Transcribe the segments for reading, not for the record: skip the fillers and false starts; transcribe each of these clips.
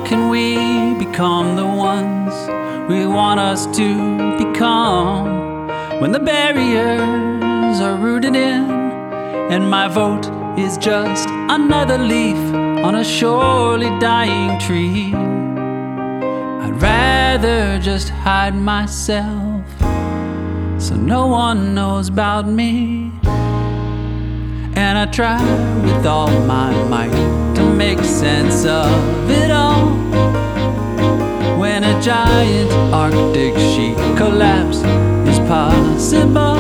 can we become the ones we want us to become when the barriers are rooted in and my vote is just another leaf on a surely dying tree? I'd rather just hide myself so no one knows about me. And I try with all my might to make sense of it all when a giant Arctic sheet collapse is possible.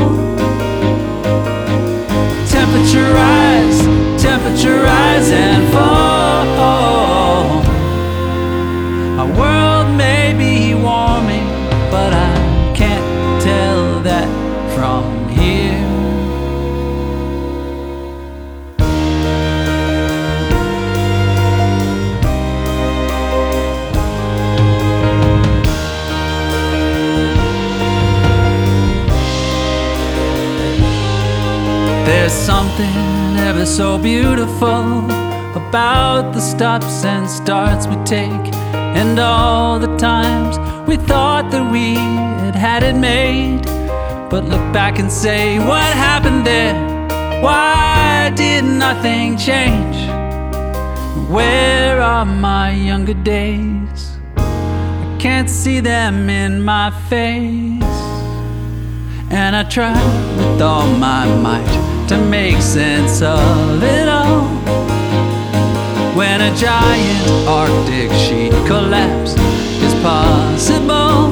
Temperature rise and fall. Our world may be warming, but I can't tell that from here. There's something ever so beautiful about the stops and starts we take, and all the times we thought that we had it made, but look back and say, what happened there? Why did nothing change? Where are my younger days? I can't see them in my face. And I try with all my might to make sense of it all when a giant Arctic sheet collapse is possible.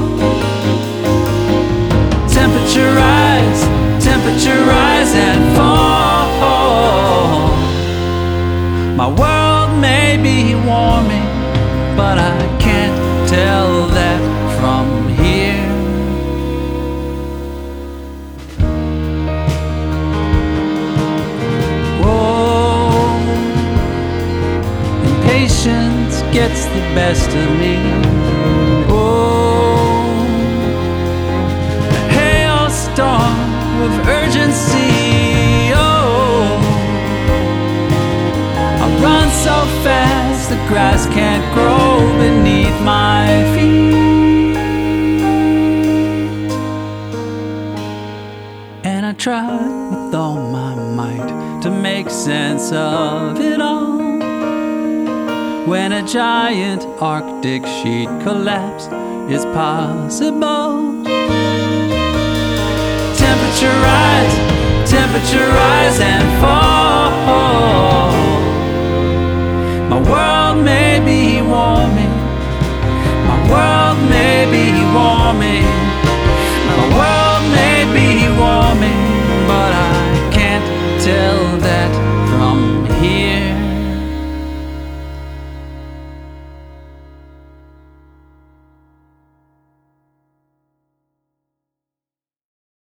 Temperature rise and fall. My world may be warming, but I can't tell that from here. Patience gets the best of me. Oh, a hailstorm of urgency. Oh, I run so fast the grass can't grow beneath my feet. And I try with all my might to make sense of it all when a giant Arctic sheet collapse is possible. Temperature rise and fall. My world may be warming. My world may be warming.